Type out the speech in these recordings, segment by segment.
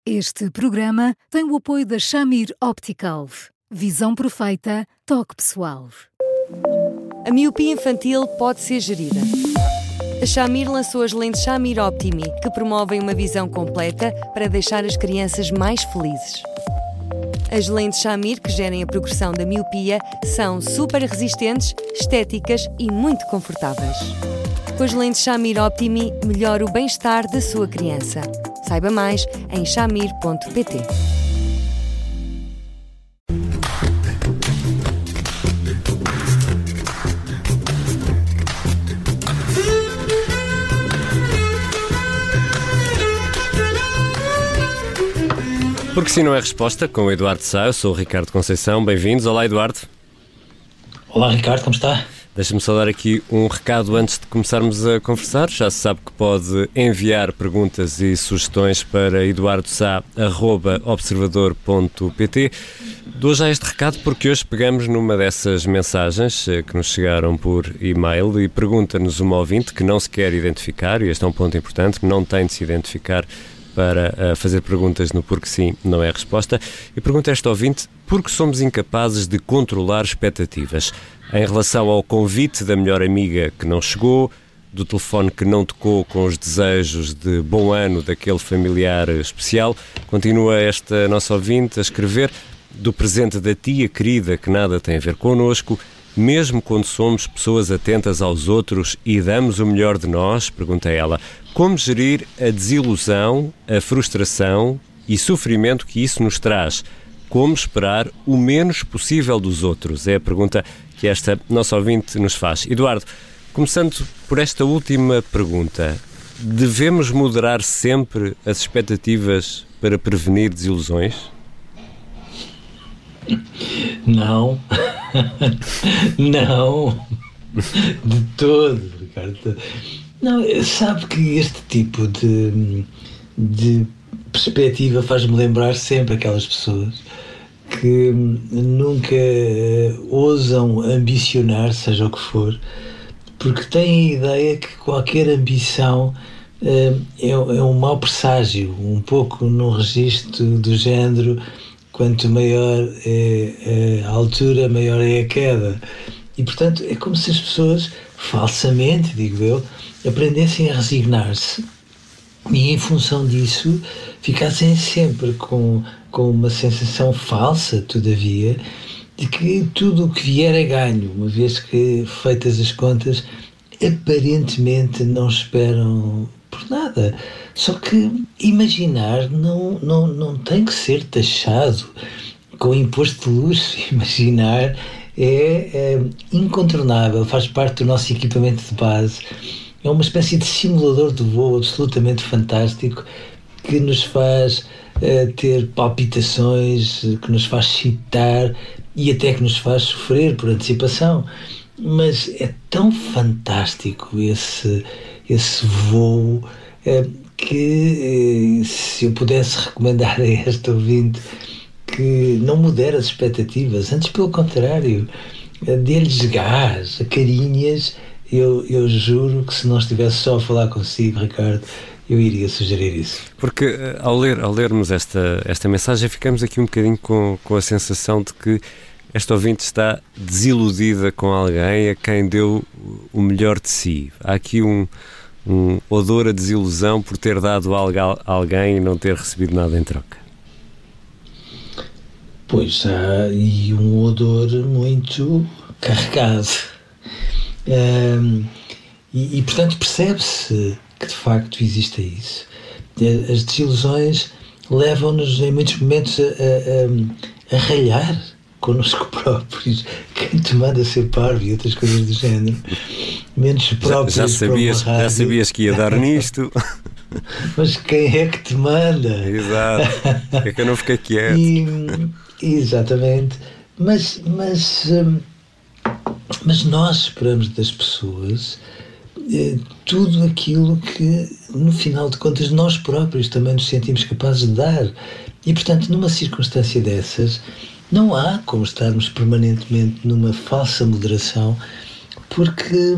Este programa tem o apoio da Shamir Optical. Visão perfeita, toque pessoal. A miopia infantil pode ser gerida. A Shamir lançou as lentes Shamir Optimi, que promovem uma visão completa para deixar as crianças mais felizes. As lentes Shamir, que gerem a progressão da miopia, são super resistentes, estéticas e muito confortáveis. Com as lentes Shamir Optimi, melhora o bem-estar da sua criança. Saiba mais em shamir.pt. Porque sim não é resposta, com o Eduardo Sá. Eu sou o Ricardo Conceição, bem-vindos. Olá, Eduardo. Olá, Ricardo, como está? Deixa-me só dar aqui um recado antes de começarmos a conversar. Já se sabe que pode enviar perguntas e sugestões para eduardosá@observador.pt. Dou já este recado porque hoje pegamos numa dessas mensagens que nos chegaram por e-mail e pergunta-nos uma ouvinte que não se quer identificar, e este é um ponto importante, que não tem de se identificar para fazer perguntas no Porque Sim Não é Resposta, e pergunta esta ouvinte: por que somos incapazes de controlar expectativas em relação ao convite da melhor amiga que não chegou, do telefone que não tocou com os desejos de bom ano daquele familiar especial? Continua esta nossa ouvinte a escrever: do presente da tia querida que nada tem a ver connosco. Mesmo quando somos pessoas atentas aos outros e damos o melhor de nós, pergunta ela, como gerir a desilusão, a frustração e sofrimento que isso nos traz? Como esperar o menos possível dos outros? É a pergunta que esta nossa ouvinte nos faz. Eduardo, começando por esta última pergunta, devemos moderar sempre as expectativas para prevenir desilusões? Não, não, de todo, Ricardo. Não, sabe que este tipo de perspectiva faz-me lembrar sempre aquelas pessoas que nunca ousam ambicionar, seja o que for, porque têm a ideia que qualquer ambição é um mau presságio, um pouco no registro do género: quanto maior é a altura, maior é a queda. E, portanto, é como se as pessoas, falsamente, digo eu, aprendessem a resignar-se e, em função disso, ficassem sempre com uma sensação falsa, todavia, de que tudo o que vier é ganho, uma vez que, feitas as contas, aparentemente não esperam por nada. Só que imaginar não tem que ser taxado com imposto de luxo. Imaginar é incontornável, faz parte do nosso equipamento de base. É uma espécie de simulador de voo absolutamente fantástico que nos faz ter palpitações, que nos faz excitar e até que nos faz sofrer por antecipação. Mas é tão fantástico esse voo que se eu pudesse recomendar a esta ouvinte que não modere as expectativas, antes pelo contrário, dê-lhes gás, carinhas, eu juro que se não estivesse só a falar consigo, Ricardo, eu iria sugerir isso. Porque ao lermos esta mensagem ficamos aqui um bocadinho com a sensação de que esta ouvinte está desiludida com alguém a quem deu o melhor de si. Há aqui um odor a desilusão por ter dado algo a alguém e não ter recebido nada em troca. Pois há, e um odor muito carregado. E portanto percebe-se que de facto existe isso. As desilusões levam-nos em muitos momentos a ralhar connosco próprios. Quem te manda ser parvo e outras coisas do género, menos próprios. Já sabias que ia dar nisto. Mas quem é que te manda? Exato, é que eu não fiquei quieto. Exatamente. Mas nós esperamos das pessoas tudo aquilo que, no final de contas, nós próprios também nos sentimos capazes de dar. E, portanto, numa circunstância dessas, não há como estarmos permanentemente numa falsa moderação, porque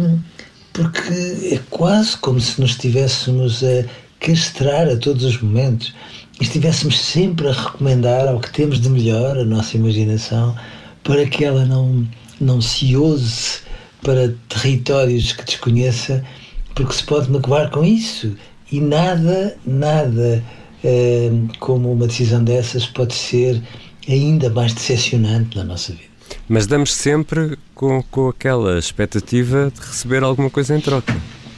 é quase como se nos estivéssemos a castrar a todos os momentos. e estivéssemos sempre a recomendar ao que temos de melhor a nossa imaginação para que ela não se ouse para territórios que desconheça, porque se pode magoar com isso. E nada como uma decisão dessas pode ser ainda mais decepcionante na nossa vida. Mas damos sempre com aquela expectativa de receber alguma coisa em troca.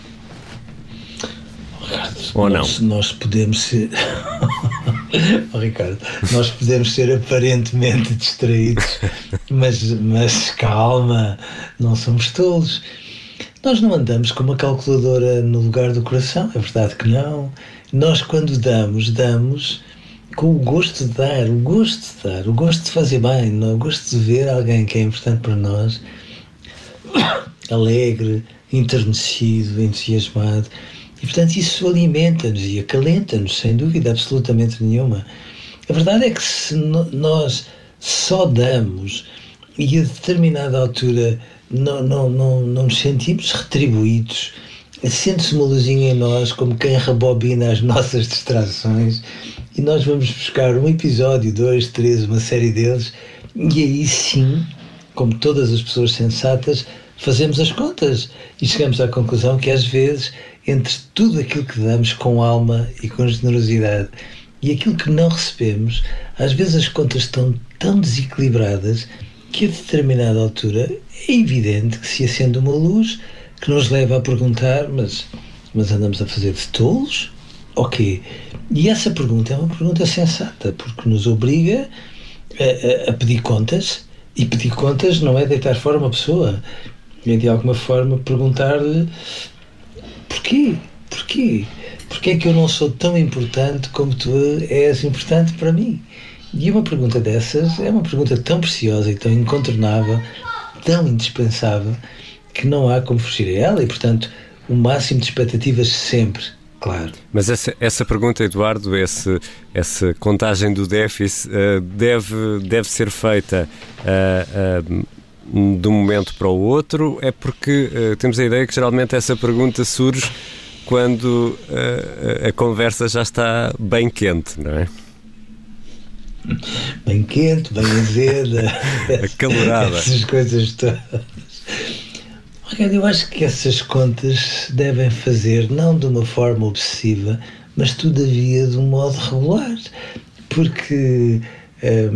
Ricardo, ou não? Nós podemos ser... Ricardo, nós podemos ser aparentemente distraídos, mas calma, não somos tolos. Nós não andamos com uma calculadora no lugar do coração, é verdade que não. Nós, quando damos com o gosto de dar, o gosto de fazer bem, o gosto de ver alguém que é importante para nós, alegre, enternecido, entusiasmado. E, portanto, isso alimenta-nos e acalenta-nos, sem dúvida absolutamente nenhuma. A verdade é que se nós só damos e a determinada altura não nos sentimos retribuídos, sente-se uma luzinha em nós como quem rebobina as nossas distrações e nós vamos buscar um episódio, 2, 3, uma série deles, e aí sim, como todas as pessoas sensatas, fazemos as contas e chegamos à conclusão que às vezes, entre tudo aquilo que damos com alma e com generosidade e aquilo que não recebemos, às vezes as contas estão tão desequilibradas que a determinada altura é evidente que se acende uma luz que nos leva a perguntar, mas andamos a fazer de tolos? Ok. E essa pergunta é uma pergunta sensata, porque nos obriga a pedir contas, e pedir contas não é deitar fora uma pessoa, é de alguma forma perguntar-lhe porquê? Porquê é que eu não sou tão importante como tu és importante para mim? E uma pergunta dessas é uma pergunta tão preciosa e tão incontornável, tão indispensável, que não há como fugir a ela e, portanto, o máximo de expectativas sempre, claro. Mas essa pergunta, Eduardo, essa contagem do déficit deve ser feita de um momento para o outro, é porque temos a ideia que geralmente essa pergunta surge quando a conversa já está bem quente, não é? Bem quente, bem azeda, acalorada. Essas coisas todas. Eu acho que essas contas devem fazer não de uma forma obsessiva, mas todavia de um modo regular, porque é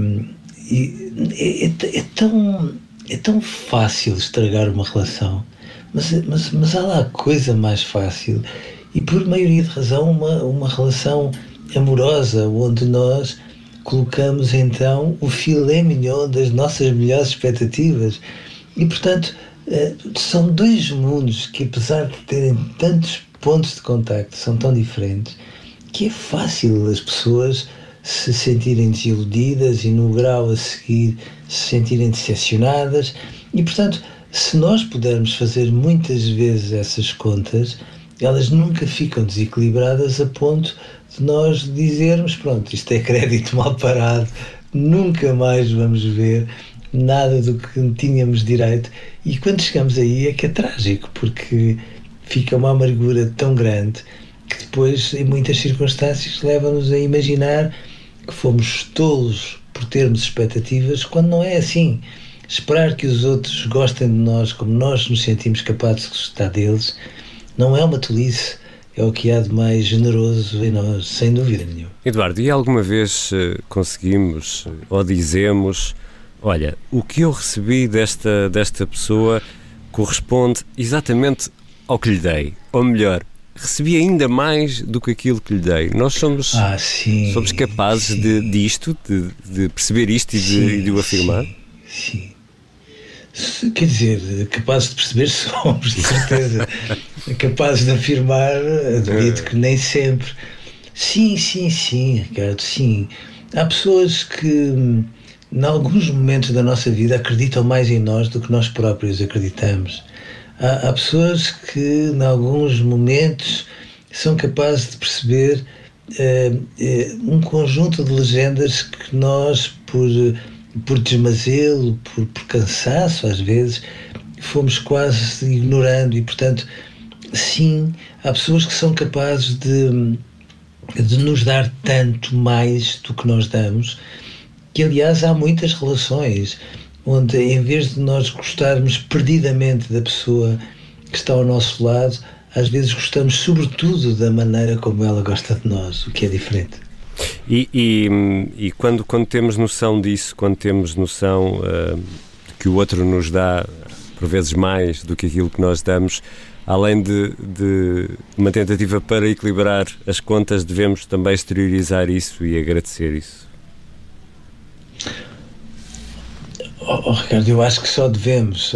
tão fácil estragar uma relação, mas há lá coisa mais fácil, e por maioria de razão uma relação amorosa, onde nós colocamos então o filé mignon das nossas melhores expectativas. E, portanto, são dois mundos que, apesar de terem tantos pontos de contacto, são tão diferentes, que é fácil as pessoas se sentirem desiludidas e, no grau a seguir, se sentirem decepcionadas. E, portanto, se nós pudermos fazer muitas vezes essas contas, elas nunca ficam desequilibradas a ponto de nós dizermos, pronto, isto é crédito mal parado, nunca mais vamos ver nada do que tínhamos direito. E quando chegamos aí é que é trágico, porque fica uma amargura tão grande que depois, em muitas circunstâncias, leva-nos a imaginar que fomos tolos por termos expectativas, quando não é assim. Esperar que os outros gostem de nós como nós nos sentimos capazes de gostar deles não é uma tolice, é o que há de mais generoso em nós, sem dúvida nenhuma. Eduardo, e alguma vez conseguimos ou dizemos, olha, o que eu recebi desta pessoa corresponde exatamente ao que lhe dei, ou melhor, recebi ainda mais do que aquilo que lhe dei. Nós somos capazes disto, de perceber isto e de o afirmar? Sim. Quer dizer, capazes de perceber somos, de certeza. Capazes de afirmar, admito que nem sempre. Sim, Ricardo, sim. Há pessoas que, em alguns momentos da nossa vida, acreditam mais em nós do que nós próprios acreditamos. Há pessoas que, em alguns momentos, são capazes de perceber um conjunto de legendas que nós, por desmazelo, por cansaço, às vezes, fomos quase ignorando. E, portanto, sim, há pessoas que são capazes de de nos dar tanto mais do que nós damos, que aliás há muitas relações onde, em vez de nós gostarmos perdidamente da pessoa que está ao nosso lado, às vezes gostamos sobretudo da maneira como ela gosta de nós, o que é diferente. E quando temos noção disso, quando temos noção de que o outro nos dá por vezes mais do que aquilo que nós damos, além de uma tentativa para equilibrar as contas, devemos também exteriorizar isso e agradecer isso. Ricardo, eu acho que só devemos.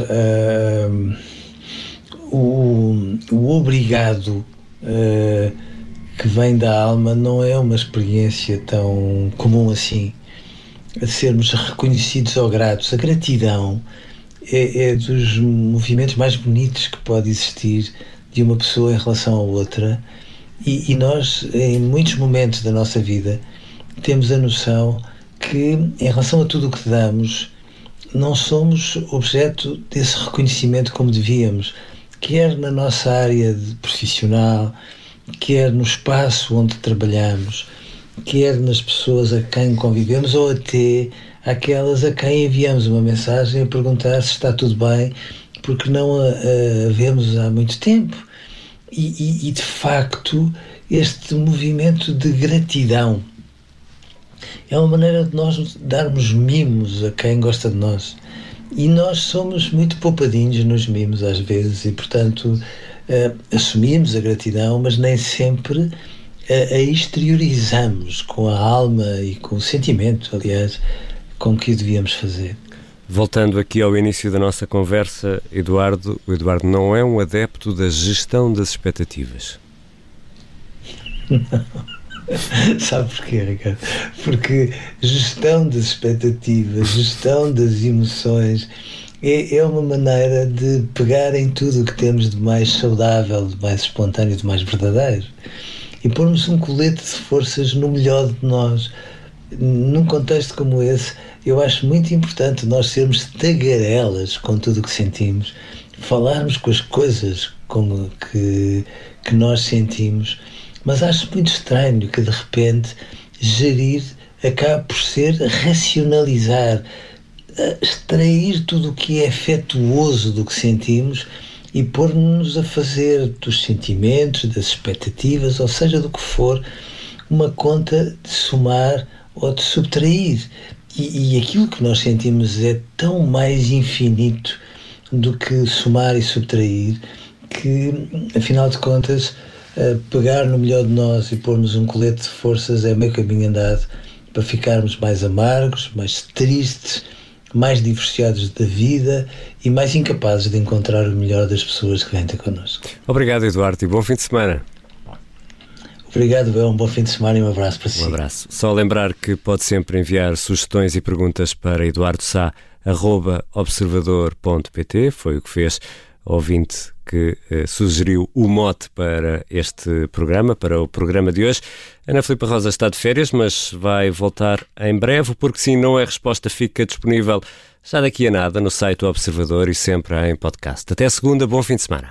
O obrigado que vem da alma não é uma experiência tão comum assim, a sermos reconhecidos ou gratos. A gratidão é dos movimentos mais bonitos que pode existir de uma pessoa em relação à outra, e nós, em muitos momentos da nossa vida, temos a noção que, em relação a tudo o que damos, não somos objeto desse reconhecimento como devíamos, quer na nossa área profissional, quer no espaço onde trabalhamos, quer nas pessoas a quem convivemos, ou até aquelas a quem enviamos uma mensagem a perguntar se está tudo bem, porque não a vemos há muito tempo. E de facto, este movimento de gratidão é uma maneira de nós darmos mimos a quem gosta de nós. E nós somos muito poupadinhos nos mimos às vezes, e portanto assumimos a gratidão, mas nem sempre a exteriorizamos com a alma e com o sentimento, aliás, com que o devíamos fazer. Voltando aqui ao início da nossa conversa, Eduardo, o Eduardo não é um adepto da gestão das expectativas. Não. Sabe porquê, Ricardo? Porque gestão das expectativas, gestão das emoções é uma maneira de pegar em tudo o que temos de mais saudável, de mais espontâneo, de mais verdadeiro, e pormos um colete de forças no melhor de nós. Num contexto como esse, eu acho muito importante nós sermos tagarelas com tudo o que sentimos, falarmos com as coisas como que nós sentimos, mas acho muito estranho que de repente gerir acabe por ser racionalizar, extrair tudo o que é afetuoso do que sentimos e pôr-nos a fazer dos sentimentos, das expectativas, ou seja, do que for, uma conta de somar ou de subtrair. E aquilo que nós sentimos é tão mais infinito do que somar e subtrair, que, afinal de contas, pegar no melhor de nós e pormos um colete de forças é meio caminho andado para ficarmos mais amargos, mais tristes, mais divorciados da vida e mais incapazes de encontrar o melhor das pessoas que vêm ter connosco. Obrigado, Eduardo, e bom fim de semana. Obrigado, um bom fim de semana e um abraço para si. Um abraço. Só lembrar que pode sempre enviar sugestões e perguntas para eduardosá@observador.pt. Foi o que fez o ouvinte que sugeriu o mote para este programa, para o programa de hoje. Ana Filipe Rosa está de férias, mas vai voltar em breve, porque sim, não é resposta, fica disponível já daqui a nada no site do Observador e sempre em podcast. Até segunda, bom fim de semana.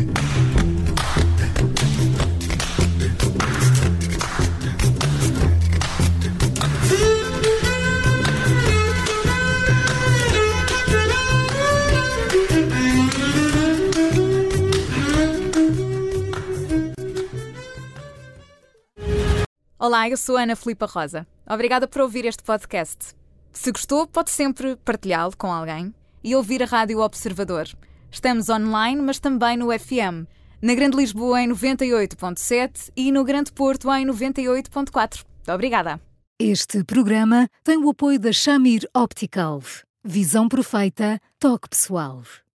Olá, eu sou a Ana Filipe Rosa. Obrigada por ouvir este podcast. Se gostou, pode sempre partilhá-lo com alguém e ouvir a Rádio Observador. Estamos online, mas também no FM. Na Grande Lisboa em 98.7 e no Grande Porto em 98.4. Obrigada. Este programa tem o apoio da Shamir Optical. Visão perfeita, toque pessoal.